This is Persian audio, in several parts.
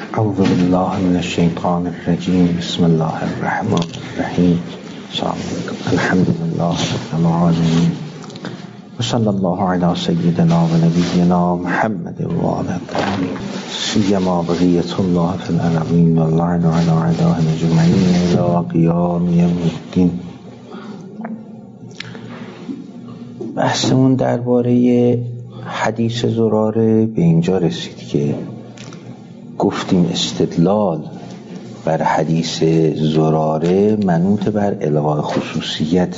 اعوذ بالله من الشیطان الرجیم. بسم الله الرحمن الرحیم. الحمد لله رب العالمین و صلی الله علی سیدنا و نبینا محمد و آله الطاهرین سیما بقیة الله فی الارضین و اللعن علی اعدائهم اجمعین الی قیام یوم الدین. بحثمون درباره حدیث زراره به اینجا رسید که گفتیم استدلال بر حدیث زراره منوط بر الغاء خصوصیت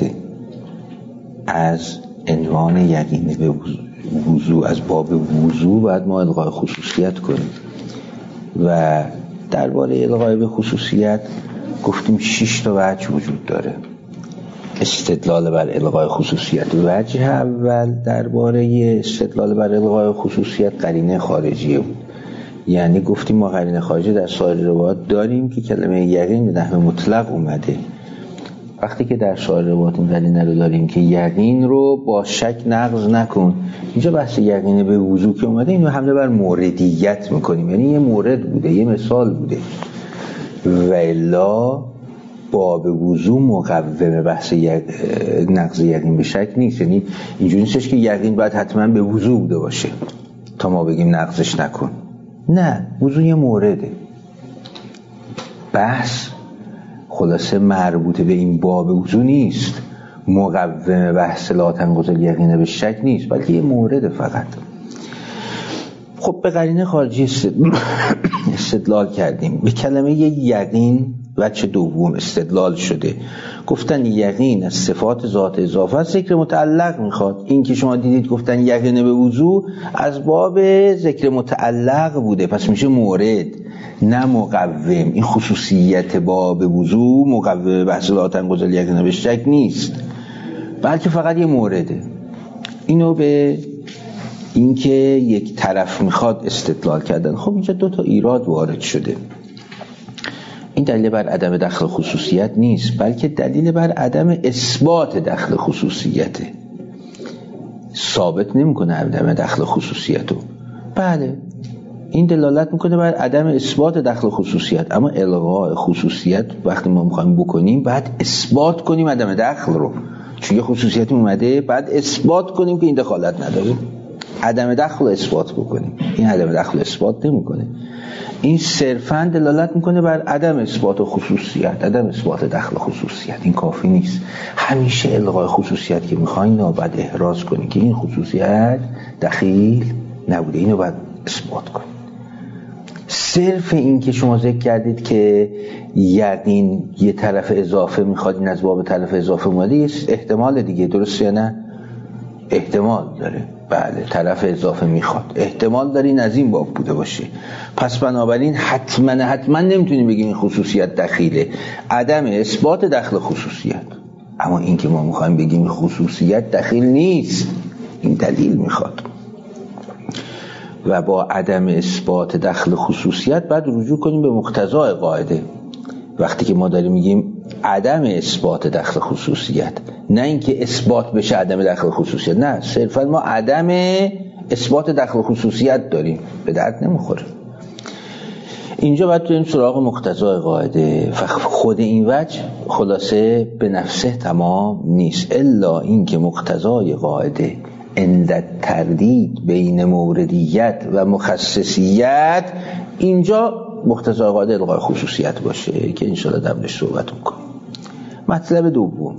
از عنوان یقین به وضو، از باب وضو باید ما الغاء خصوصیت کنیم و درباره الغاء به خصوصیت گفتیم 6 تا وجه وجود داره. استدلال بر الغاء خصوصیت، وجه اول درباره استدلال بر الغاء خصوصیت قرینه خارجیه بود. یعنی گفتیم ما قرینه خارجی در سایر روایات داریم که کلمه یقین به نحو مطلق اومده. وقتی که در سایر روایات این قرینه رو داریم که یقین رو با شک نقض نکن، اینجا بحث یقین به وضو که اومده اینو حمله بر موردیت میکنیم، یعنی یه مورد بوده، یه مثال بوده و الا باب وضو مقوم بحث نقض یقین به شک نیست. یعنی اینجوری نیستش که یقین باید حتما به وضو بوده باشه تا ما بگیم نقضش نکن. نه، وضو یه مورده. بحث خلاصه مربوط به این باب وضو نیست، مقوم بحث لا تنقض الیقین به شک نیست، بلکه یه مورد فقط. خب به قرینه خارجی استدلال کردیم. به کلمه یقین وجه دوم استدلال شده. گفتن یقین از صفات ذات اضافه ذکر متعلق میخواد. این که شما دیدید گفتن یقین به وضو از باب ذکر متعلق بوده، پس میشه مورد نه مقوم. این خصوصیت باب وضو مقوم بحث لا تنقض الیقین به شک نیست، بلکه فقط یه مورده. اینو به اینکه یک طرف میخواد استدلال کردن. خب اینجا 2 تا ایراد وارد شده. این دلیل بر عدم دخل خصوصیت نیست، بلکه دلیل بر عدم اثبات دخل خصوصیته. ثابت نمیکنه عدم دخل خصوصیتو. بله، این دلالت میکنه بر عدم اثبات دخل خصوصیت، اما الغاء خصوصیت وقتی ما میخوایم بکنیم باید اثبات کنیم عدم دخل رو. چون یه خصوصیتی اومده باید اثبات کنیم که این دخالت نداره، عدم دخل اثبات بکنیم. این عدم دخل اثبات نمیکنه، این صرفاً دلالت میکنه بر عدم اثبات خصوصیت، عدم اثبات دخل خصوصیت. این کافی نیست. همیشه الغاء خصوصیت که میخواین باید احراز کنید که این خصوصیت دخیل نبوده، اینو باید اثبات کنید. صرف این که شما ذکر کردید که یقین یه طرف اضافه میخواد، این از باب طرف اضافه اومده، یه احتمال دیگه، درسته یا نه؟ احتمال داره. بله، طرف اضافه میخواد، احتمال داره این از این باب بوده باشه. پس بنابراین حتما نمیتونیم بگیم این خصوصیت دخیله، عدم اثبات دخل خصوصیت. اما این که ما میخوایم بگیم خصوصیت دخیل نیست، این دلیل میخواد. و با عدم اثبات دخل خصوصیت بعد رجوع کنیم به مقتضای قاعده. وقتی که ما داریم میگیم عدم اثبات دخل خصوصیت، نه اینکه اثبات بشه عدم دخل خصوصیت، نه، صرفا ما عدم اثبات دخل خصوصیت داریم، به درد نمیخوره. اینجا باید بریم سراغ مقتضای قاعده. خود این وجه خلاصه به نفسه تمام نیست، الا اینکه مقتضای قاعده عند تردید بین موردیت و مخصصیت، اینجا مقتضای قاعده الغاء خصوصیت باشه که انشاءالله درش صحبت میکنیم. مطلب دوم،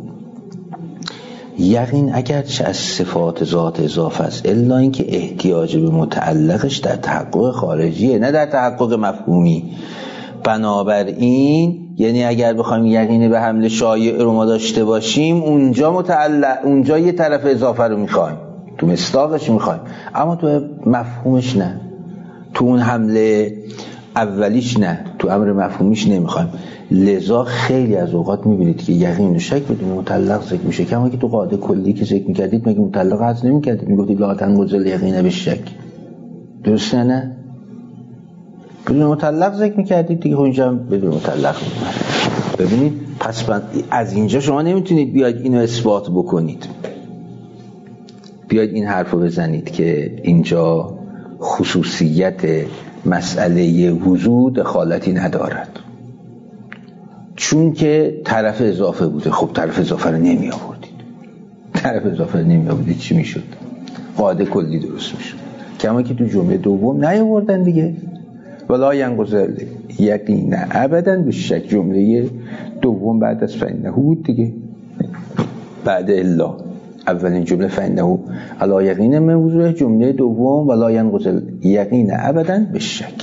یقین اگرچه از صفات ذات اضافه است، الا اینکه احتیاج به متعلقش در تحقق خارجیه، نه در تحقق مفهومی. بنابراین یعنی اگر بخوایم یقین به حمل شایع رو ما داشته باشیم، اونجا یه طرف اضافه رو میخوایم، تو مصداقش میخوایم، اما تو مفهومش نه، تو اون حمله اولیش نه، تو امر مفهومیش نمیخوایم. لذا خیلی از اوقات میبینید که یقین و شک بدون متعلق ذکر میشه. کما که تو قاعده کلی که ذکر میکردید مگه متعلق حذف نمیکردید؟ میگفتید لا تنقض الیقین بالشک، درسته نه؟ بدون متعلق ذکر میکردید دیگه. خب اینجا هم بدون متعلق میکردید. ببینید پس از اینجا شما نمیتونید بیاید اینو اثبات بکنید، بیاید این حرفو بزنید که اینجا خصوصیت مسئله وضو دخالتی ندارد، چون که طرف اضافه بوده. خب طرف اضافه رو نمی آوردید، چی می شد؟ قاعده کلی درست می شد. کما که تو جمله دوم نیاوردن دیگه، ولا ینقض الیقین ابدا بالشک. جمله دوم بعد از فإنه بود دیگه، بعد الا. اولین جمله فإنه علی یقین من وضوء، جمله دوم ولا ینقض الیقین ابدا بالشک.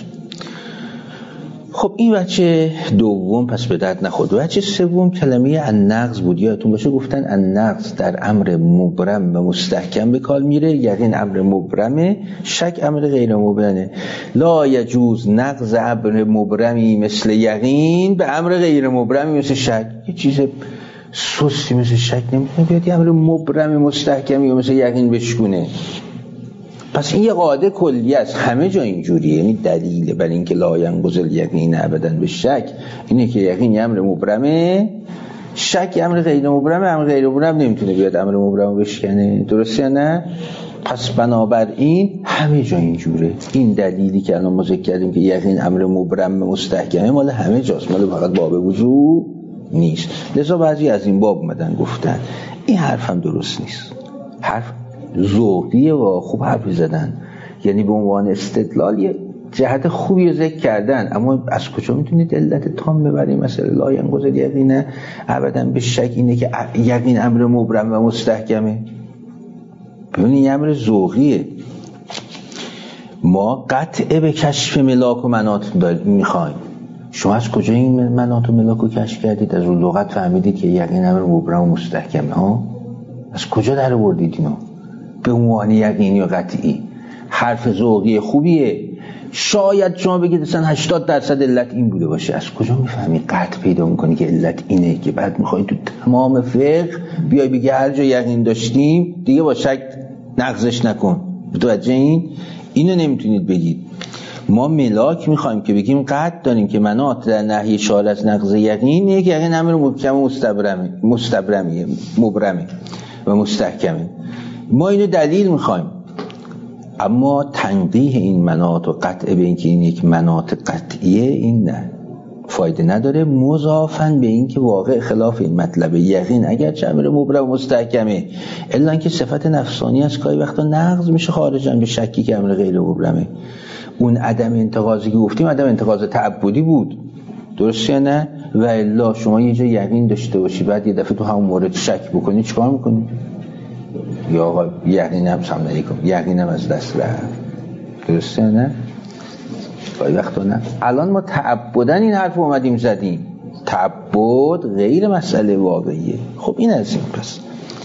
خب این وجه دوم پس به درد نخورد. وجه سوم کلمه النقض بود. یادتون باشه گفتن النقض در امر مبرم و مستحکم به کار میره. یقین امر مبرمه، شک امر غیر مبرمه. لا یجوز نقض امر مبرمی مثل یقین به امر غیر مبرمی مثل شک. یه چیز سوسی مثل شک نمیتونه بیاد یه امر مبرم مستحکمی یا مثل یقین بشکونه. پس این یه قاعده کلی است، همه جا اینجوریه. یعنی دلیل بر اینکه لا ینقض الیقین ابدا بالشک اینه که یقین امر مبرمه، شک امر غیر مبرمه. امر غیر مبرم نمیتونه بیاد امر مبرم بشکنه، درسته یا نه؟ پس بنابراین همه جا اینجوره. این دلیلی که الان ما ذکر کردیم که یقین امر مبرم مستحکمه مال همه جاست، مال فقط باب وضو نیست. لذا بعضی از این باب اومدن گفتن این حرف هم درست نیست، حرف ذوقیه و خوب حرفی زدن، یعنی به عنوان استدلال یه جهت خوبی رو ذکر کردن، اما از کجا میتونید علت تام ببریم؟ مثلا لا ینقض الیقین ابدا بالشک اینه که یقین امر مبرم و مستحکمه. ببینید این امر ذوقیه. ما قطعه به کشف ملاک و مناط میخوایم. شما از کجا این مناط و ملاک رو کشف کردید؟ از اون لغت فهمیدید که یقین امر مبرم و مستحکمه ها؟ از کجا در آوردید اینو؟ به عنوان یقینی و قطعی حرف ذوقی خوبیه. شاید شما بگید مثلا 80% علت این بوده باشه. از کجا میفهمی؟ قطع پیدا میکنی که علت اینه، که بعد میخوای تو تمام فقه بیای بگی هر جا یقین داشتیم دیگه با شک نقضش نکن. متوجه اینو نمیتونید بگید. ما ملاک میخوایم که بگیم قطع داریم که مناط در نهی شارع از نقض یقین یک یقین امر محکم و مبرمه و مستحکمه. ما اینو دلیل میخوایم، اما تنقیح این مناط و قطع به اینکه این یک مناط قطعیه این نه، فایده نداره، مضافاً به این که واقع خلاف این مطلب. یقین اگر چه امر مبرم و مستحکمه، الا اینکه صفت نفسانی است که وقتا نقض میشه خارجاً به شکی که امر غیر مبرمه. اون عدم انتقاضی که گفتیم عدم انتقاض تعبدی بود، درسته یا نه؟ و الا شما یه جا یقین داشته باشی بعد یه دفعه تو همون مورد شک بکنی، چیکار میکنی؟ یا آقا یقینم سلام علیکم، یقینم از دست رفت، درسته یا نه؟ گاهی وقتا نه. الان ما تعبدن این حرف اومدیم زدیم، تعبد غیر مسئله واقعیه. خب این از این. پس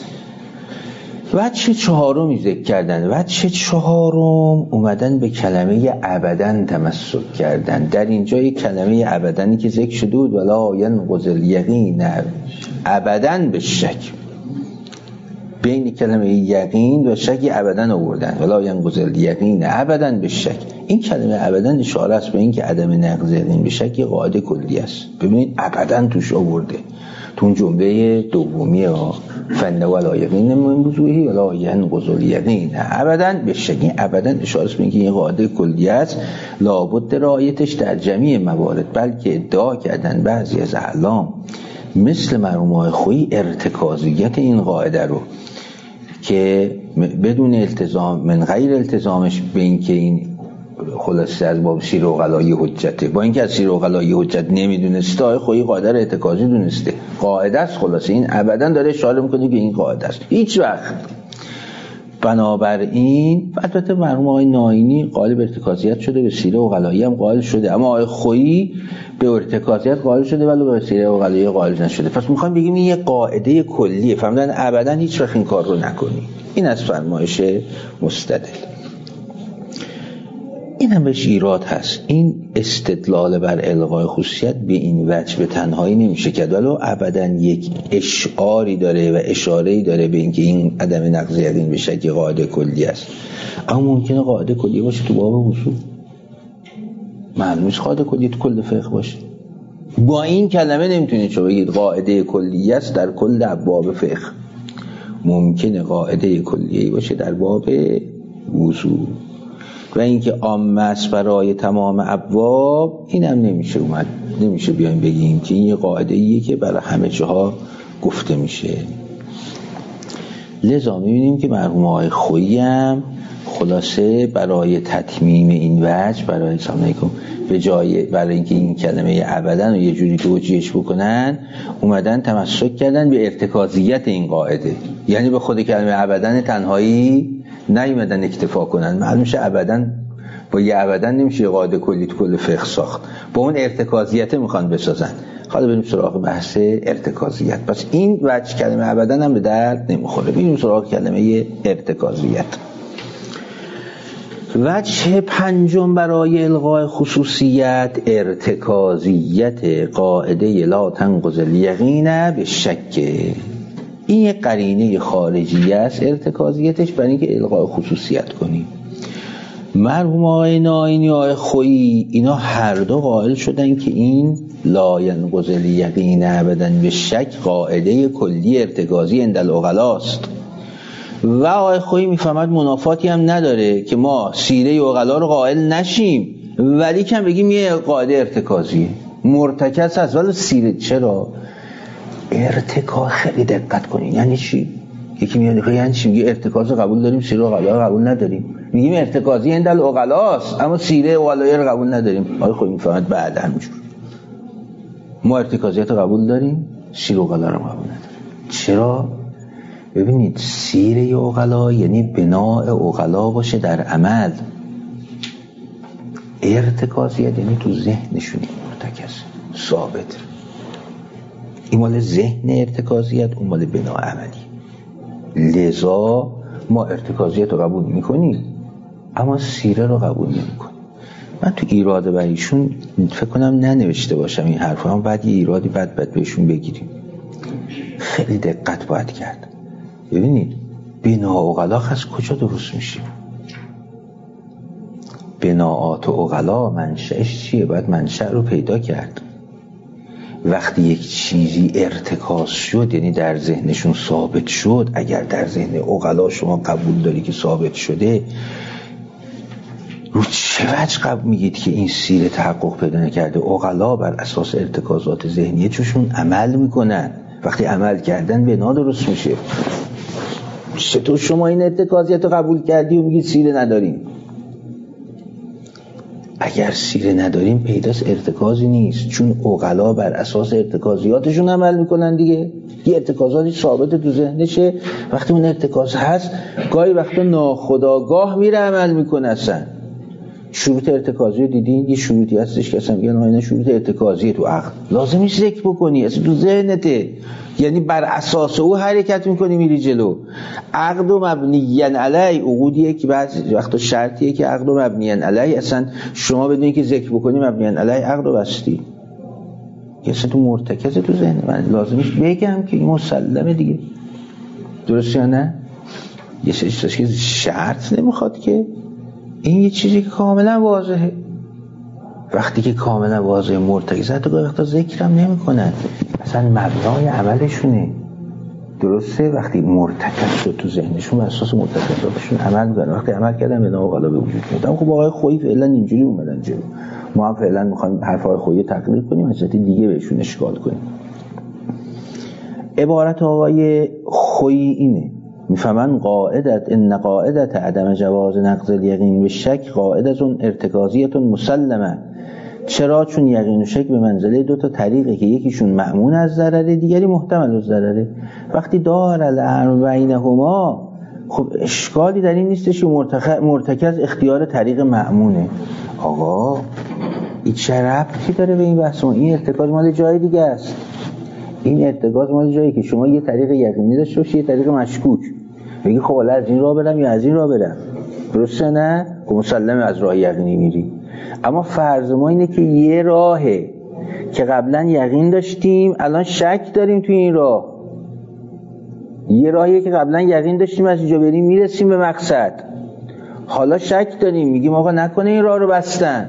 وجه چهارمی ذکر کردن. وجه چهارم اومدن به کلمه ابداً تمسک کردن. در اینجا یک کلمه ابداًی که ذکر شده بود ولا ینقض الیقین ابداً بالشک، بین کلمه یقین و شک ابداً آوردن. ولا ینقض الیقین ابداً بالشک. این کلمه ابداً اشاره است به این که عدم نقض یقین به شک قاعده کلی است. ببینید ابداً توش آورده تو اون جمله دومیه فإنه ولا یقین من وضوئه ولا ینقض الیقین ابداً بالشک. ابداً اشاره است به اینکه این قاعده کلی است، لابد رعایتش در جمیع موارد. بلکه ادعا کردن بعضی از اعلام مثل مرحوم خویی ارتکازیت این قاعده رو که بدون التزام من غیر التزامش به این که این خلاصه از باب سیر و غلای حجته، با اینکه از سیر و غلای حجت نمیدونسته، آقای خویی قاعده رو ارتکازی دونسته، قاعده است. خلاصه این ابدا داره اشاره میکنه که این قاعده است هیچ وقت. بنابراین البته مرحوم آقای ناینی قائل به ارتکازیت شده، به سیره و غلایی هم قائل شده، اما آقای خویی به ارتکازیت قائل شده ولی به سیره و غلایی قائل نشده. پس میخوام بگیم این یه قاعده کلیه، فهمیدن ابدا هیچ وقت این کار رو نکنی. این از فرمایش مستدل. این هم بهش ایراد هست. این استدلال بر الغای خصوصیت به این وجه به تنهایی نمیشه کرد، ولو ابدا یک اشعاری داره و اشاره‌ای داره به اینکه این عدم نقض یقین به شک قاعده کلی است. اما ممکنه قاعده کلی باشه تو باب اصول، معلومه قاعده کلی تو کل فقه باشه. با این کلمه نمیتونید شما بگید قاعده کلی است در کل ابواب فقه. ممکنه قاعده کلیه باشه در باب وضو. و اینکه عام است برای تمام ابواب، اینم نمیشه اومد، نمیشه بیایم بگیم که این یه قاعده ایه که برای همه جاها گفته میشه. لذا میبینیم که مرحوم آقای خویی هم خلاصه برای تتمیم این وجه، برای به جای برای اینکه این کلمه ابداً رو یه جوری توجیهش بکنن، اومدن تمسک کردن به ارتکازیت این قاعده، یعنی به خود کلمه ابداً تنهایی نیومدن اکتفا کنن. معلوم شه ابداً با یه ابداً نمیشه قاعده کلی تو کل فقه ساخت، با اون ارتکازیت میخوان بسازن. حالا بریم سراغ بحث ارتکازیت. پس این وجه کلمه ابداً هم به درد نمیخوره. بریم سراغ کلمه ارتکازیت. وجه پنجم برای الغاء خصوصیت ارتکازیت قاعده لا تنقض الیقین به شک. این یک قرینه خارجی است ارتکازیتش، برای اینکه الغاء خصوصیت کنیم. مرحوم آقای ناینی و آقای خویی اینا هر دو قائل شدن که این لا ینقض الیقین ابدا به شک قاعده کلی ارتکازی عند العقلاء است. و آقای خویی میفهمد منافاتی هم نداره که ما سیره عقلا رو قائل نشیم ولی کم بگیم یه قاعده ارتکازیه مرتکز هست، ولی سیره چرا؟ ارتکاز خیلی دقت کنین. یعنی چی؟ یکی میاد یعنی چی؟ میگه ارتکاز قبول داریم، سیره عقلا رو قبول نداریم. میگیم ارتکازی عند العقلاء است اما سیره عقلا رو قبول نداریم. آقای خویی میفهمد بعد همینجور ما ارتکازیت رو قبول داریم، سیره عقلا رو قبول نداریم. چرا؟ ببینید سیره عقلا یعنی بناء عقلا باشه در عمل، ارتکازیت یعنی تو ذهنشون مرتکز ثابت. این مال ذهن ارتکازیت، اون مال بناء عملی. لذا ما ارتکازیت رو قبول میکنیم اما سیره رو قبول نمیکنیم. من تو ایراد بر ایشون فکر کنم ننوشته باشم این حرفا، هم بعد یه ایرادی بعد بهشون بگیریم. خیلی دقت باید کرد. ببینید بنا عقلا از کجا درست میشه؟ بناعات عقلا منشأش چیه؟ باید منشأ رو پیدا کرد. وقتی یک چیزی ارتکاز شد یعنی در ذهنشون ثابت شد، اگر در ذهن عقلا شما قبول داری که ثابت شده، رو چه وجه قبول میگید که این سیره تحقق پیدا نکرده؟ عقلا بر اساس ارتکازات ذهنیه چون عمل میکنن، وقتی عمل کردن بنا درست میشه. چطور شما این ارتکازیت رو قبول کردی و میگید سیره نداریم؟ اگر سیره نداریم پیداست ارتکازی نیست، چون عقلا بر اساس ارتکازیاتشون عمل میکنن دیگه. یه ارتکازاتی ثابت تو ذهنشه، وقتی اون ارتکاز هست گاهی وقتا ناخودآگاه میره عمل میکنه. اصلا شروط ارتکازی رو دیدین؟ یه شروطی هستش که اصلا میگن اینا شروط ارتکازیه تو عقل، لازم نیست ذکر بکنی، اصلا تو ذهنته، یعنی بر اساس او حرکت میکنی میری جلو. عقد و مبنیاً علی، عقودیه که بعضی وقتا شرطیه که عقد و مبنیاً علی، اصلا شما بدونی که ذکر بکنی مبنیاً علی عقد و بستی، اصلا تو مرتکز تو ذهن من، لازم نیست بگم که این مسلمه دیگه. درست یا نه؟ یه چیزی که شرط نمیخواد که، این یه چیزی که کاملا واضحه. وقتی که کاملا واضحه مرتکز، حتی وقتا ذکرم نمی کنن، اصلا مبنای عملشونه. درسته؟ وقتی مرتکز شد تو ذهنشون و اساس مرتکزاتشون عمل میکنن، وقتی عمل کردن به نوع غلا به وجود میاد. خب آقای خویی فعلا اینجوری اومدن جلو، ما هم فعلا میخوایم حرف آقای خویی تقریر کنیم، حضرت دیگه بهشون اشکال کنیم. عبارت آقای خویی اینه، میفهمن ان قاعدت عدم جواز نقض الیقین به شک قاعدت ارتکازیت مسلمه. چرا؟ چون یقین و شک به منزله دو تا طریقه که یکیشون مأمون از ضرره، دیگری محتمل از ضرره. وقتی دار الامر بینهما، خب اشکالی در این نیستش که مرتکز اختیار طریق مأمونه. آقا این چه ربطی داره به این بحث؟ این ارتکاز مال جای دیگه است. این ارتکاز مال جایی که شما یه طریق یقینی داشته باشی، یه طریق مشکوک، بگی خب حالا از این راه برم یا از این راه برم. درسته نه؟ خب مسلمه از راه یقینی میری. اما فرض ما اینه که یه راهه که قبلا یقین داشتیم الان شک داریم توی این راه، یه راهیه که قبلا یقین داشتیم از اینجا بریم میرسیم به مقصد، حالا شک داریم میگیم آقا نکنه این راه رو بستن.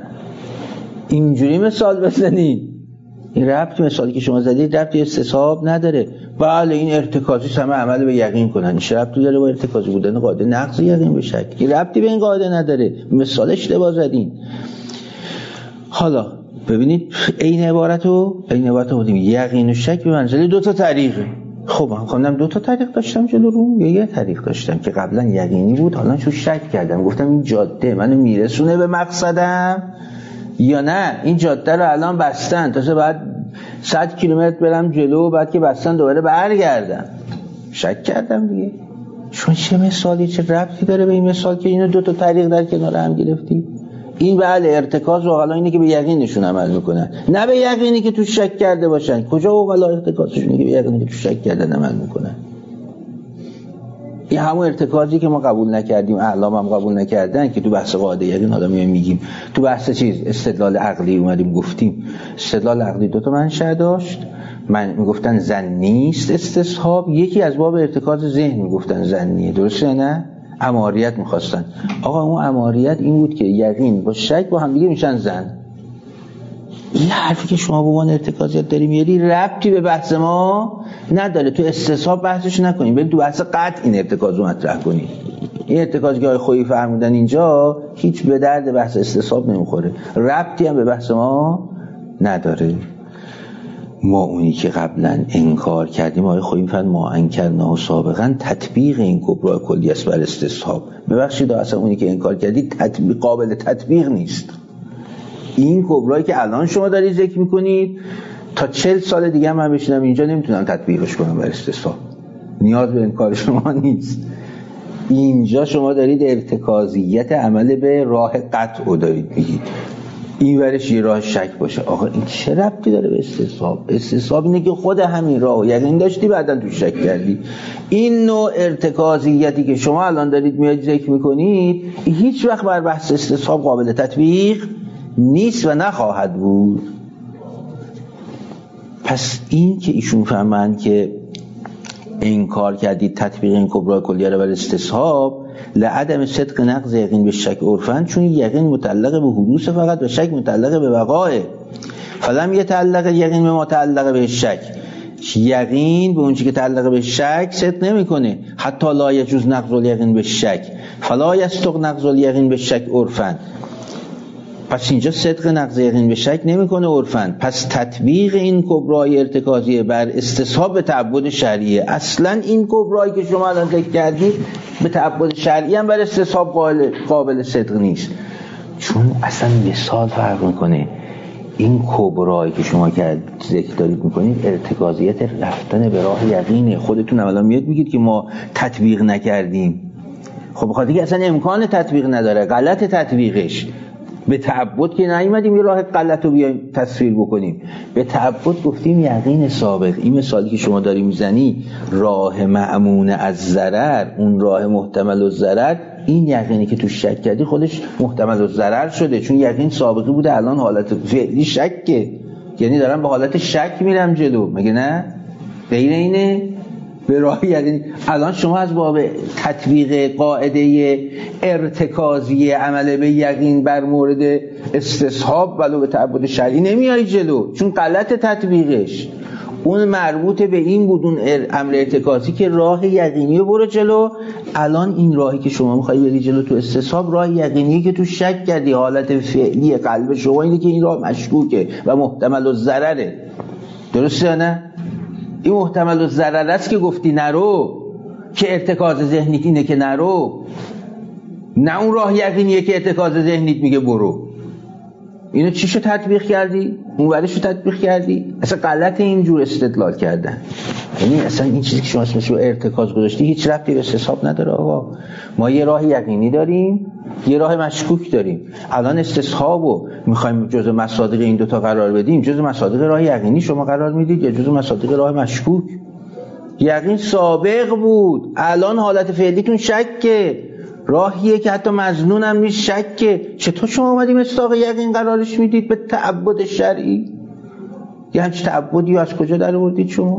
اینجوری مثال بزنید. این ربط مثالی که شما زدید ربط استصحاب نداره. بله این ارتکازی همه عمل به یقین کنن. چه ربطی داره با ارتکازی بودن قاعده نقض یقین به شک؟ که ربطی به این قاعده نداره، مثال اشتباه زدین. حالا ببینید این عبارت رو بودیم یقین و شک به منزله دو تا طریقه. خب من خواندم دو تا طریق داشتم جلو رو، یا یه طریق داشتم که قبلا یقینی بود حالا شو شک کردم، گفتم این جاده منو میرسونه به مقصدم یا نه این جاده رو الان بستن تازه بعد 100 کیلومتر برم جلو، بعد که بستن دوباره برگردم. شک کردم دیگه. چون چه مثالی چه ربطی داره به این مثال که اینو دو تا طریق در کنار هم گرفتی؟ این بله ارتکاز و حالا اینه که به یقینشون عمل میکنن، نه به یقینی که تو شک کرده باشن. کجا اوغلا ارتکازشونه که به یقینی که تو شک کردن عمل میکنن؟ این همون ارتکازی که ما قبول نکردیم، اعلام هم قبول نکردن، که تو بحث قاعده یقین حالا میگیم تو بحث استدلال عقلی اومدیم گفتیم استدلال عقلی دو تا منشأ داشت. من میگفتن ظنی است استصحاب، یکی از باب ارتکاز ذهن میگفتن ظنیه، درسته نه؟ اماریت میخواستن. آقا اون اماریت این بود که یقین با شک با هم دیگه میشن ظن. این حرفی که شما به عنوان ارتکازیت داری میاری ربطی به بحث ما نداره. تو استصحاب بحثش نکنیم، بریم تو بحث قطع این ارتکاز رو مطرح کنیم. این ارتکازی که آقای خویی فرمودن اینجا هیچ به درد بحث استصحاب نمیخوره، ربطی هم به بحث ما نداره. ما اونی که قبلا انکار کردیم آقای خویی فرمود ما انکرناه سابقا تطبیق این کبرای کلی است بر استصحاب. ببخشید اصلا اونی که انکار کردی قابل تطبیق نیست. این کبرایی که الان شما دارید ذکر میکنید تا 40 سال دیگه من بشینم اینجا نمیتونم تطبیقش کنم بر استصحاب، نیاز به انکار شما نیست. اینجا شما دارید ارتکازیت عمل به راه قطع رو دارید میگید، این ورش یه راه شک باشه. آقا این چه ربطی داره به استصحاب؟ استصحاب اینه که خود همین راه یقین داشتی بعداً تو شک کردی. این نوع ارتکازیتی که شما الان دارید میاد ذکر میکنید هیچ وقت بر بحث استصحاب قابل تطبیق نیست و نخواهد بود. پس این که ایشون فهمن که انکار کردید تطبیق این کبرای کلیه رو بر استصحاب لعدم صدق نقض یقین به شک عرفن، چون یقین متعلق به حدوث فقط و شک متعلق به وقایع. فلم یتعلق یقین به ما تعلق به شک، یقین به اون چیزی که تعلق به شک صدق نمیکنه. حتی لا یجوز نقض الیقین به شک فلا یصدق نقض الیقین به شک عرفن. پس اینجا صدق نقض یقین به شک نمیکنه عرفن. پس تطبیق این کبرای ارتکازی بر استصحاب به تعبد شرعیه. اصلا این کبرایی که شما الان ذکر کردید به تعبد شرعی هم بر استصحاب قابل صدق نیست، چون اصلا مثال فرق میکنه. این کبرایی که شما که ذکر دارید میکنید ارتکازیت رفتن به راه یقینه. خودتون اولا میاد میگید که ما تطبیق نکردیم. خب بخاطر که اصلا امکان تطبیق نداره، غلط تطبیقش. به تعبد که نیومدیم یه راه غلط رو بیایم تصویر بکنیم، به تعبد گفتیم یقین سابق. این مثالی که شما داری میزنی راه مأمون از ضرر، اون راه محتمل الضرر، این یقینی که تو شک کردی خودش محتمل الضرر شده، چون یقین سابقی بوده الان حالت فعلی شکه، یعنی دارم به حالت شک میرم جلو، مگه نه؟ غیر اینه به راه یقین. الان شما از باب تطبیق قاعده ارتکازی عمل به یقین بر مورد استصحاب ولو به تعبد شرعی نمیای جلو، چون غلط تطبیقش. اون مربوط به این بود، اون امر ارتکازی که راه یقینی رو برو جلو. الان این راهی که شما میخوای بری جلو تو استصحاب راه یقینی که تو شک کردی، حالت فعلی قلب شما اینه که این راه مشکوکه و محتمل الضرره. درسته یا نه؟ این محتمل الضرر است که گفتی نرو، که ارتکاز ذهنیت اینه که نرو، نه اون راه یقینیه که ارتکاز ذهنیت میگه برو. اینو چیشو تطبیق کردی؟ اون ورشو تطبیق کردی؟ اصلا غلط اینجور استدلال کردن. یعنی اصلا این چیزی که شما اسمش رو ارتکاز گذاشتی هیچ ربطی به استصحاب نداره. آقا ما یه راه یقینی داریم، یه راه مشکوک داریم. الان استصحابو میخوایم جزء مصادیق این دوتا قرار بدیم، جزء مصادیق راه یقینی شما قرار میدید یا جزء مصادیق راه مشکوک؟ یقین سابق بود، الان حالت فعلیتون شکه، راهیه که حتی مظنون هم نیست، شکه. چطور شما اومدیم مصداق یقین قرارش میدید به تعبد شرعی؟ یه همچه تعبدی از کجا در آوردید شما؟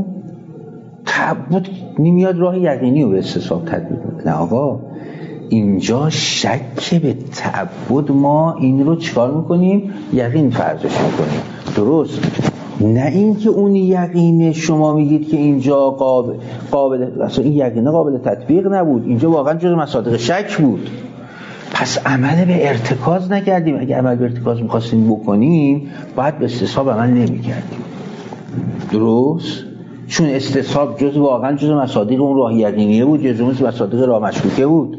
تعبد نمیاد راه یقینی رو به استصحاب تطبیق کنه. نه آقا، اینجا شک به تعبد ما این رو چکار میکنیم؟ یقین فرضش میکنیم. درست. نه اینکه اون یقین شما میگید که اینجا قابل اصلا این یقین قابل تطبیق نبود، اینجا واقعا جز مصادیق شک بود. پس عمل به ارتکاز نکردیم. اگه عمل به ارتکاز می‌خواستیم بکنیم باید به استصحاب عمل نمی‌کردیم. درست؟ چون استصحاب جز واقعا جز مصادیق اون راه یقینیه بود یا جز مصادیق راه مشکوکه بود.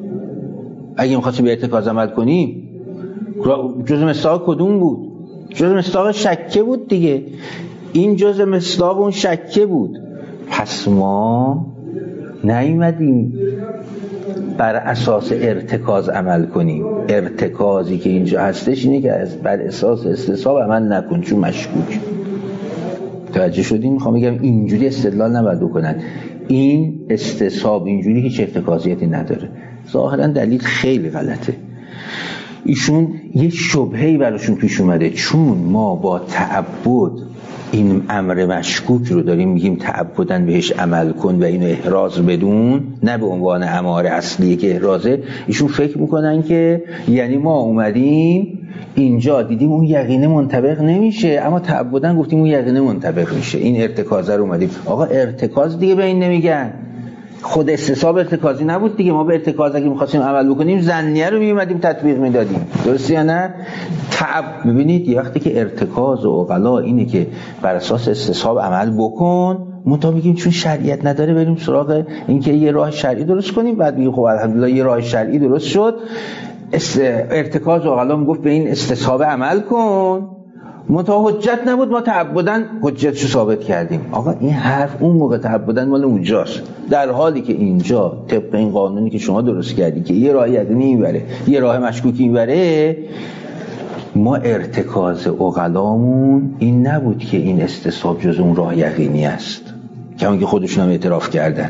اگه می‌خواستیم به ارتکاز عمل کنیم جز مصداق کدوم بود؟ جز مصداق شکه بود دیگه. این جز مصداق اون شکه بود. پس ما نیومدیم بر اساس ارتکاز عمل کنیم. ارتکازی که اینجا هستش اینه که بر اساس استصحاب عمل نکن چون مشکوک. توجه شدین؟ میخوام بگم اینجوری استدلال نباید بکنن. این استصحاب اینجوری هیچ ارتکازیتی نداره. ظاهرا دلیل خیلی غلطه. ایشون یه شبهه‌ای براشون پیش اومده، چون ما با تعبد این امر مشکوک رو داریم میگیم تعبداً بهش عمل کن و اینو احراز بدون، نه به عنوان امر اصلی که احرازه. ایشون فکر میکنن که یعنی ما اومدیم اینجا دیدیم اون یقینه منطبق نمیشه اما تعبداً گفتیم اون یقینه منطبق میشه، این ارتکاز رو اومدیم. آقا ارتکاز دیگه به این نمیگن، خود استصحاب ارتکازی نبود دیگه. ما به ارتکاز اگه می‌خواستیم عمل بکنیم ظنیه رو میومدیم تطبیق میدادیم. درسته یا نه؟ ببینید یه وقتی که ارتکاز و عقلا اینه که بر اساس استصحاب عمل بکن، منتها میگیم چون شریعت نداره بریم سراغ اینکه یه راه شرعی درست کنیم، بعد میگیم خب الحمدلله یه راه شرعی درست شد، ارتکاز و عقلا میگفت به این استصحاب عمل کن، منتها حجت نبود، ما تعبداً حجتشو ثابت کردیم. آقا این حرف اون موقع تعبداً مال اونجاست، در حالی که اینجا طبق این قانونی که شما درست کردی که یه راه یقینی اینوره یه راه مشکوکی اینوره، ما ارتکاز عقلامون این نبود که این استصحاب جز اون راه یقینی است که همون که خودشون هم اعتراف کردن،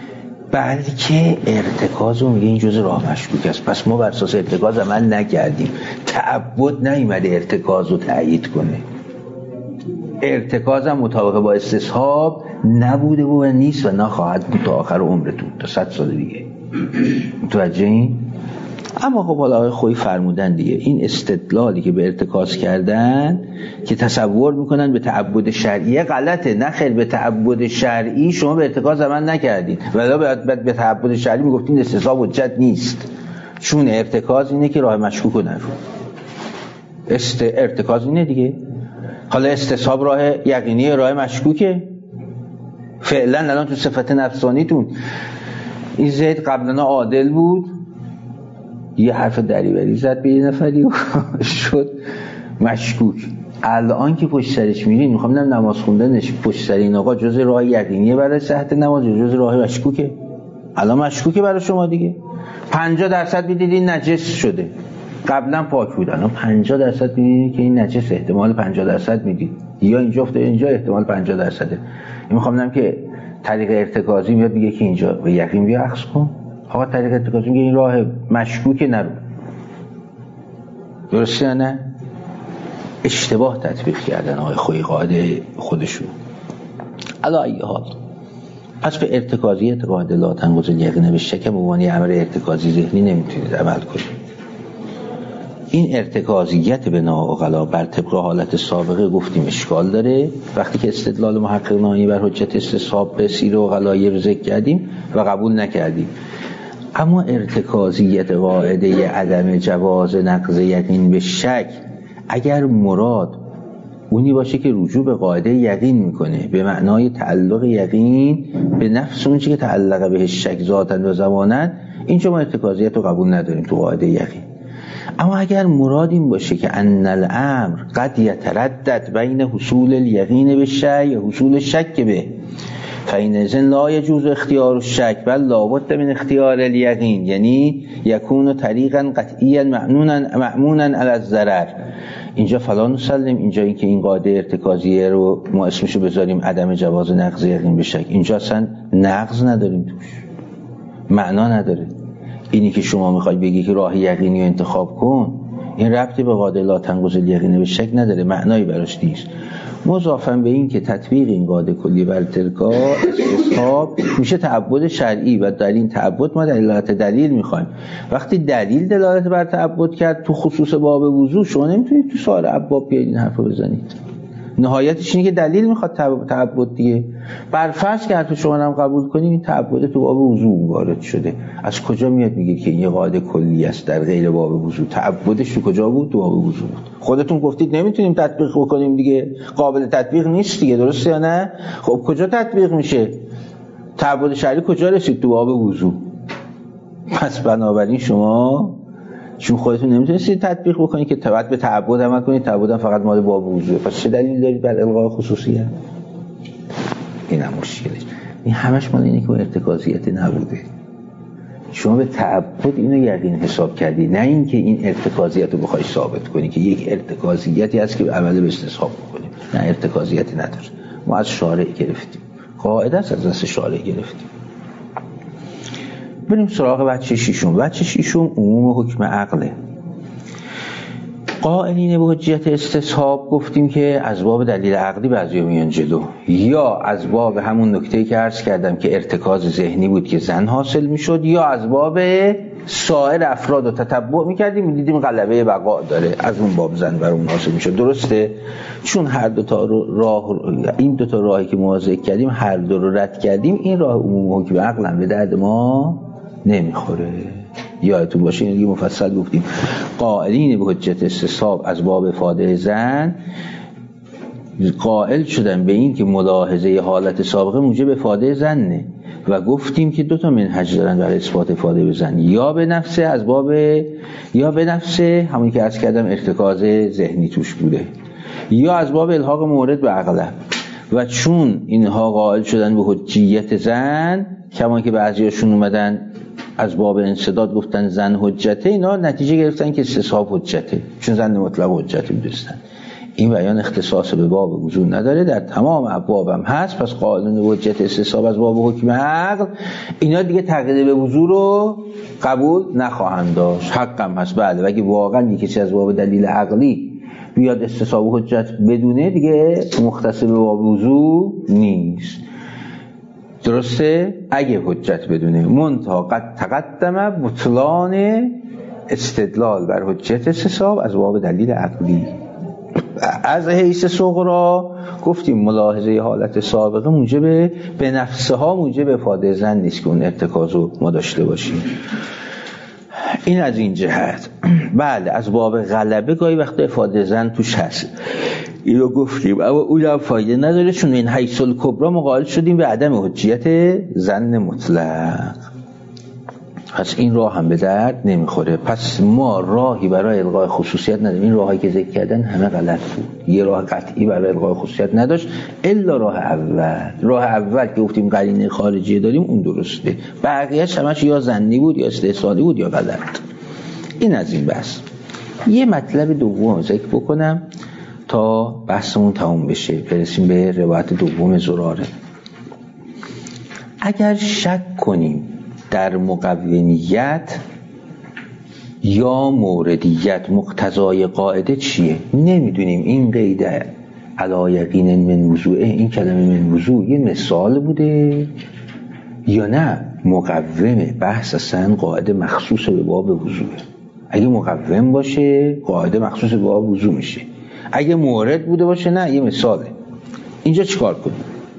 بلکه ارتکاز رو میگه این جز راه مشکوک است. پس ما بر اساس ارتکاز عمل نکردیم. تعبد نیومده ارتکاز رو تایید کنه. ارتکاز هم مطابق با استصحاب نبوده و نیست و نخواهد بود تا آخر عمرتون، تا 100 سال دیگه. متوجه این؟ اما خب حالا آقای خویی فرمودن دیگه این استدلالی که به ارتکاز کردن که تصور میکنن به تعبد شرعی غلطه. نه خیر، به تعبد شرعی شما به ارتکاز عمل نکردید، ولی به تعبد شرعی میگفتین استصحاب حجت نیست، چون ارتکاز اینه که راه مشکوک رو نرو. ارتکاز اینه دیگه. حالا استصحاب راه یقینی راه مشکوکه. فعلا الان تو صفت نفسانیتون این زید قبلا عادل بود، یه حرف دریوری زد به یه نفری و شد مشکوک. الان که پشت سرش میرین میخوام نماز خوندنش پشت سر این آقا جز راه یقینیه برای صحت نماز یا جز راه مشکوکه؟ الان مشکوکه برای شما دیگه. 50% میدید این نجس شده، قبلا پاک بود، الان 50% میدید که این نجس، احتمال 50% میدید یا اینجا افته اینجا احتمال 50%. میخوام بگم که طریق ارتکازی میاد میگه که اینجا به یقین بیا اخذ کن. آقا طریق ارتکازی میگه این راه مشکوک نرو. درسته یا نه؟ اشتباه تطبیق کردن آقای خویی قاعده خودشون. علا ای حال، پس به ارتکازی اعتقاد لا تنقض الیقین بالشک به عنوان امر ارتکازی ذهنی نمیتونید عمل کنید. این ارتکازیت به ناعقلا بر طبق حالت سابقه گفتیم اشکال داره. وقتی که استدلال محقق نهایی بر حجت استصحاب به سیر عقلایه ذکر کردیم و قبول نکردیم، اما ارتکازیت قاعده عدم جواز نقض یقین به شک اگر مراد اونی باشه که رجوع به قاعده یقین میکنه به معنای تعلق یقین به نفس اون چیزی که تعلق بهش شک ذاتن و زمانن، اینجا ما ارتکازیت رو قبول نداریم تو قاعده یقین. اما اگر مراد این باشه که ان الامر قد یتردد بین حصول الیقین به شک و حصول شک به، فإنئذ لا يجوز اختیار الشک بل لابد من اختیار الیقین، یعنی یکون طریقا قطعیا مأمونا علی الضرر. اینجا فلا نسلم، اینجا این که این قاعده ارتکازیه رو ما اسمشو بذاریم عدم جواز نقض یقین به شک، اینجا اصلا نقض نداریم توش، معنا نداره. اینی که شما میخوای بگی که راه یقینی رو انتخاب کن، این ربطی به قاعده لا تنقض الیقین به شک نداره، معنایی براش نیست. مضافاً به این که تطبیق این قاعده کلی بر ترکا استصحاب میشه تعبد شرعی و در این تعبد ما دلالت دلیل میخوایم. وقتی دلیل دلالت بر تعبد کرد تو خصوص باب وضو، شما نمیتونید تو سایر ابواب بیاید این حرفو بزنید. نهایتش اینه که دلیل میخواد تعبد دیگه. برفرض که حتی شما هم قبول کنیم این تعبد تو باب وضو وارد شده، از کجا میاد میگه که این قاعده کلی است در غیر باب وضو؟ تعبدش تو کجا بود؟ تو باب وضو بود. خودتون گفتید نمیتونیم تطبیق بکنیم دیگه، قابل تطبیق نیست دیگه، درسته یا نه؟ خب کجا تطبیق میشه؟ تعبد شرعی کجا رسید؟ تو باب وضو. پس بنابراین شما چون خودتون نمیتونید تطبیق بکنید که باید به تعبد عمل کنید، تعبد هم فقط مال باب وضوء، پس چه دلیل دارید بر الغاء خصوصیت؟ این هم مشکلش. این همش مال اینه که ارتکازیت نبوده. شما به تعبد اینو یقین حساب کردی، نه اینکه این ارتکازیت رو بخوای ثابت کنی که یک ارتکازیتی هست که عمل به استصحاب بکنیم. نه، ارتکازیتی نداره. ما از شارع گرفتیم، قاعده است از دست شارع گرفتیم. بریم سراغ بچه شیشم. بچه شیشم عموم حکم عقله. قائلین به حجیت استصحاب گفتیم که از باب دلیل عقلی بعضیا میان جلو، یا از باب همون نکته‌ای که عرض کردم که ارتکاز ذهنی بود که زن حاصل میشد، یا از باب سایر افراد رو تتبع میکردیم میدیدیم غلبه بقا داره، از اون باب زن بر اون حاصل میشد. درسته؟ چون هر دو تا راه، این دو تا راهی که موازی کردیم هر دو رو رد کردیم، این راه عموم حکم عقل هم به درد ما نمیخوره. یادتون باشه این دیگه مفصل گفتیم. قائلین به حجت استصحاب از باب افاده زن قائل شدن به این که ملاحظه حالت سابقه موجب افاده زنه و گفتیم که دو تا منهج دارن برای اثبات افاده به زن، یا به نفسه از باب، یا به نفسه همونی که عرض کردم ارتکاز ذهنی توش بوده، یا از باب الحاق مورد به عقله. و چون اینها قائل شدن به حجیت زن، کما که بعضیاشون اومدن از باب انسداد گفتن زن حجته، اینا نتیجه گرفتن که استصحاب حجته، چون زن مطلق حجته میدونستن. این بیان اختصاص به باب وضو نداره، در تمام ابواب هم هست. پس قائلین به حجت استصحاب از باب حکم عقل، اینا دیگه تقلید به وضو رو قبول نخواهند داشت. حقم هست بله، ولی واقعا کسی از باب دلیل عقلی بیاد استصحاب حجت بدونه دیگه مختص به باب وضو نیست. درسته؟ اگه حجت بدونه. منتها قد تقدم بطلان استدلال بر حجت استصحاب از باب دلیل عقلی. از حیث صغرا گفتیم ملاحظه حالت سابقه موجب به نفسها موجب افاده زن نیست که اون ارتکاز رو ما داشته باشیم. این از این جهت. بله از باب غلبه گاهی وقت افاده زن توش هست، این رو گفتیم، اما اون هم فایده نداره، چون این حیث الکبرا مقابل شدیم به عدم حجیت زن مطلق. پس این راه هم به درد نمیخوره. پس ما راهی برای الغای خصوصیت نداریم. این راهی که ذکر کردن همه غلط بود. یه راه قطعی برای الغای خصوصیت نداشت الا راه اول. راه اول که گفتیم قرینه خارجی داریم اون درسته، بقیه‌اش همش یا ظنی بود یا استحسانی بود یا غلط. این از این بحث. یه مطلب دوم ذکر بکنم تا بحثمون تموم بشه، برسیم به روایت دوم زراره. اگر شک کنیم در مقومیت یا موردیت، مقتضای قاعده چیه؟ نمیدونیم. این قید علی یقین من وضوعه، این کلمه من وضوع یه مثال بوده یا نه مقومه؟ بحث اصلا قاعده مخصوص به باب وضوعه. اگه مقوم باشه قاعده مخصوص به باب وضوع میشه، اگه مورد بوده باشه نه یه مثاله. اینجا چیکار کنیم؟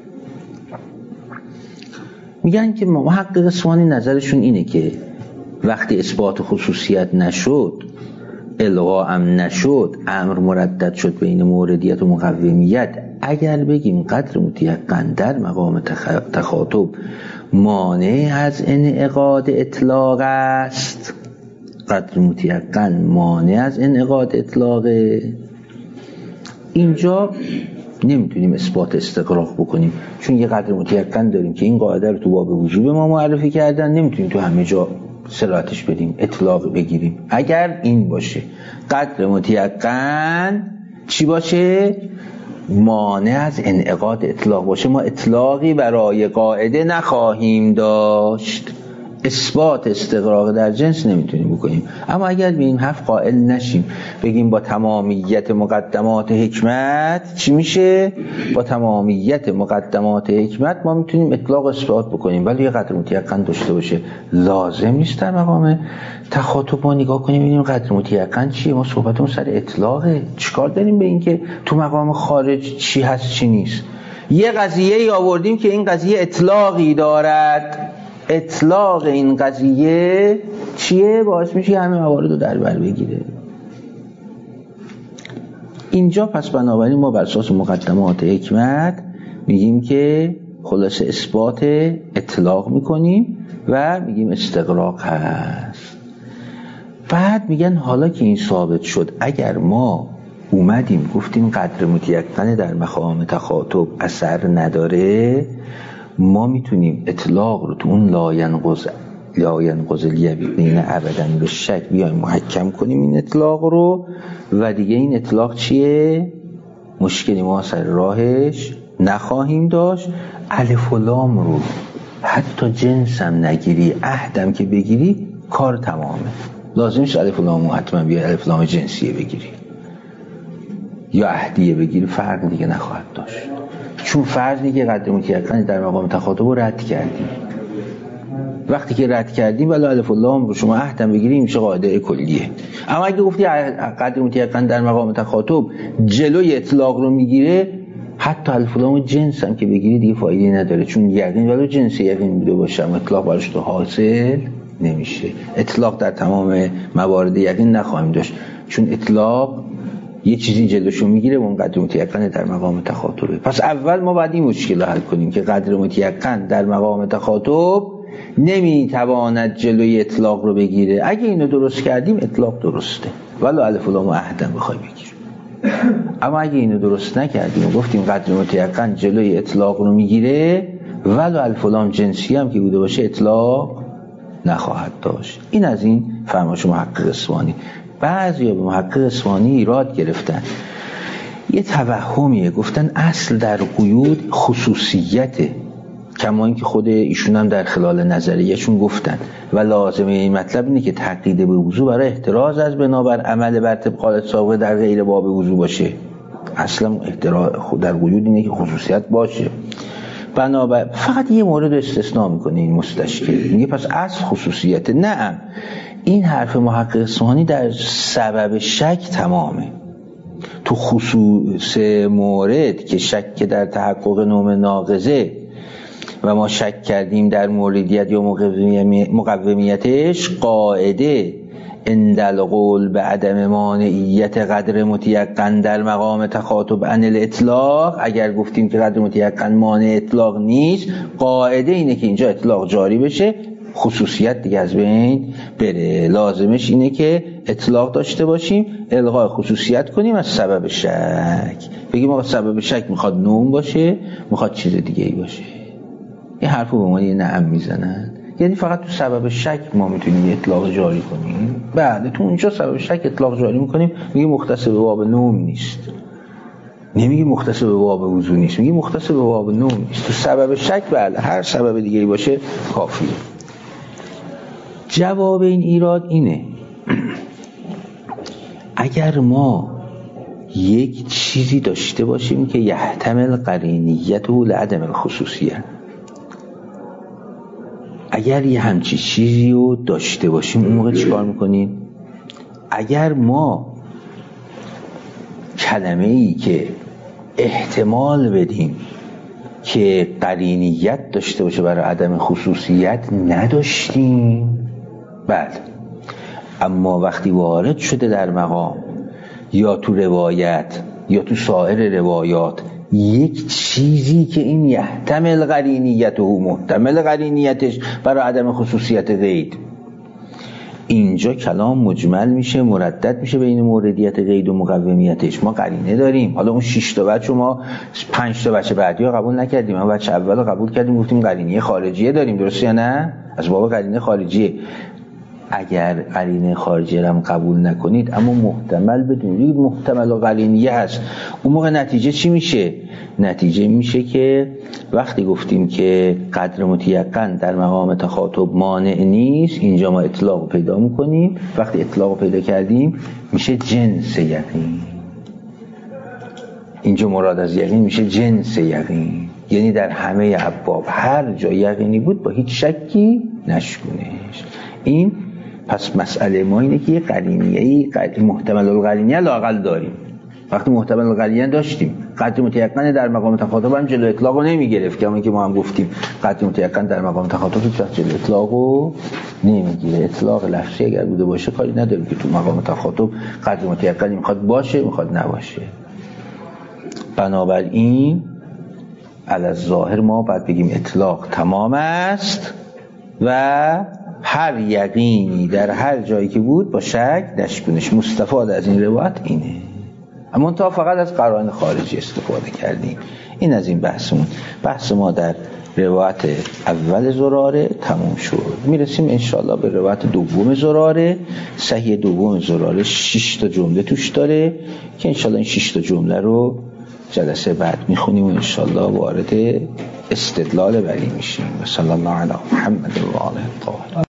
میگن که محقق اصفهانی نظرشون اینه که وقتی اثبات خصوصیت نشد، الغا هم نشد، امر مردد شد بین موردیت و مقومیت، اگر بگیم قدر متیقن در مقام تخاطب مانع از انعقاد اطلاق است، قدر متیقن مانع از انعقاد اطلاقه، اینجا نمیتونیم اثبات استقراق بکنیم، چون یه قدر متیقن داریم که این قاعده رو تو باب وجوب ما معرفی کردن، نمیتونیم تو همه جا صراحتش بدیم، اطلاق بگیریم. اگر این باشه قدر متیقن چی باشه؟ مانع از انعقاد اطلاق باشه، ما اطلاقی برای قاعده نخواهیم داشت. اثبات استقراق در جنس نمیتونیم بکنیم. اما اگر به این حرف قائل نشیم، بگیم با تمامیت مقدمات حکمت، چی میشه؟ با تمامیت مقدمات حکمت ما میتونیم اطلاق اثبات بکنیم، ولی یه قدر متیقن داشته باشه. لازم نیست در مقام تخاطب ما نگاه کنیم ببینیم قدر متیقن چیه. ما صحبتمون سر اطلاقه. چیکار داریم به این که تو مقام خارج چی هست چی نیست؟ یه قضیه ای آوردیم که این قضیه اطلاقی دارد. اطلاق این قضیه چیه؟ باعث میشه همه موارد رو در بر بگیره. اینجا پس بنابراین ما بر اساس مقدمات حکمت میگیم که خلاص اثبات اطلاق میکنیم و میگیم استقراق هست. بعد میگن حالا که این ثابت شد، اگر ما اومدیم گفتیم قدر متیقن در مقام تخاطب اثر نداره، ما میتونیم اطلاق رو تو اون لا ینقض الیقین ابدا به شک بیایم محکم کنیم این اطلاق رو و دیگه این اطلاق چیه؟ مشکلی ما سر راهش نخواهیم داشت. الف و لام رو حتی جنسم نگیری، عهدم که بگیری کار تمامه. لازمش الف و لام حتما بیا الف و لام جنسیه بگیری یا عهدیه بگیری، فرق دیگه نخواهد داشت. چون فرضی که قدر متیقن در مقام تخاطب رو رد کردیم. وقتی که رد کردیم ولی الف و لام رو شما عهدم بگیری میشه قاعده کلیه. اما اگه گفتی قدر متیقن در مقام تخاطب جلوی اطلاق رو میگیره، حتی الف و لام جنس هم که بگیری دیگه فایده نداره، چون یقین ولو جنس یقین بوده باشه اطلاق براش تو حاصل نمیشه. اطلاق در تمام موارد یقین نخواهیم داشت، چون اطلاق یه چیزی جلوشو میگیره و اون قدر متیقن در مقام تخاطبه. پس اول ما باید این مشکل رو حل کنیم که قدر متیقن در مقام تخاطب نمیتواند جلوی اطلاق رو بگیره. اگه اینو درست کردیم اطلاق درسته ولو الف و لام و عهدم بخوای بگیر. اما اگه اینو درست نکردیم و گفتیم قدر متیقن جلوی اطلاق رو میگیره ولو الف و لام جنسی هم که بوده باشه اطلاق نخواهد داشت. این از این فرمایش محقق اصفهانی. بعضی به محقق اصفهانی ایراد گرفتن، یه توهمیه، گفتن اصل در قیود خصوصیته، کما اینکه خود ایشون هم در خلال نظریه‌شون گفتن و لازمه این مطلب اینه که تقیید به وضو برای احتراز از بنابر عمل بر طبق حالت سابقه در غیر باب وضو باشه. اصلا احتراز در قیود اینه که خصوصیت باشه. بنابر فقط یه مورد استثناء میکنه این مستشکل، میگه پس اصل خصوصیت. نعم، این حرف محقق اصفهانی در سبب شک تمامه. تو خصوص مورد که شک در تحقق نوم ناقضه و ما شک کردیم در موردیت یا مقومیتش، قاعده اندل قول به عدم مانعیت قدر متیقن در مقام تخاطب عن الاطلاق، اگر گفتیم که قدر متیقن مانع اطلاق نیست، قاعده اینه که اینجا اطلاق جاری بشه، خصوصیت دیگه از بین بره. لازمش اینه که اطلاق داشته باشیم، الغای خصوصیت کنیم از سبب شک. بگیم آقا سبب شک میخواد نوم باشه، میخواد چیز دیگه ای باشه. این حرفو به ما یه نعم میزنن، یعنی فقط تو سبب شک ما میتونیم اطلاق جاری کنیم. بعد تو اونجا سبب شک اطلاق جاری میکنیم، میگه مختص به باب نوم نیست، نمیگه مختص به باب وضو نیست، میگه مختص به باب نوم نیست. تو سبب شک بله، هر سبب دیگه ای باشه کافیه. جواب این ایراد اینه اگر ما یک چیزی داشته باشیم که یحتمل قرینیته لعدم الخصوصیه، اگر یه همچی چیزی رو داشته باشیم اون موقع چیکار میکنیم؟ اگر ما کلمه‌ای که احتمال بدیم که قرینیت داشته باشه برای عدم خصوصیت نداشتیم، بله، اما وقتی وارد شده در مقام یا تو روایت یا تو سایر روایات یک چیزی که این یحتمل قرینیته و محتمل قرینیتش برای عدم خصوصیت قید، اینجا کلام مجمل میشه، مردد میشه بین موردیت قید و مقومیتش. ما قرینه داریم، حالا اون 6 تا بچه ما 5 تا بچه بعدی رو قبول نکردیم، اما بچه اول رو قبول کردیم، گفتیم قرینه خارجیه داریم، درسته یا نه؟ از باب قرینه خارجیه. اگر قرینه خارجیه هم قبول نکنید اما محتمل بدونید محتمل و قرینیه هست، اون موقع نتیجه چی میشه؟ نتیجه میشه که وقتی گفتیم که قدر متیقن در مقام تخاطب مانع نیست، اینجا ما اطلاق پیدا میکنیم. وقتی اطلاق پیدا کردیم میشه جنس یقین. اینجا مراد از یقین میشه جنس یقین، یعنی در همه ابواب هر جا یقینی بود با هیچ شکی نشکنش. این پس مسئله ما اینه که یه قرینیه محتمل القرینیه لااقل داریم. وقتی محتمل القرینیه داشتیم، قدر متیقن در مقام تخاطب هم جلو اطلاقو نمیگرفت، که همون که ما هم گفتیم قدر متیقن در مقام تخاطب هیچ وقت جلو اطلاقو نمیگیره. اطلاق لفظی اگر بوده باشه کاری نداریم که تو مقام تخاطب قدر متیقنی میخواد باشه میخواد نباشه. بنابراین علی الظاهر ما باید بگیم اطلاق تمام است و هر یقینی در هر جایی که بود با شک نشکنش. مستفاد از این روایت اینه، اما تا فقط از قرائن خارجی استفاده کردیم. این از این بحثمون. بحث ما در روایت اول زراره تموم شد. میرسیم انشاءالله به روایت دوم زراره. صحیح دوم زراره 6 تا جمله توش داره که انشاءالله این 6 تا جمله رو جلسه بعد میخونیم و انشاءالله وارد استدلال بری میشیم. و صلی الله علی محمد و آله الطاهرین.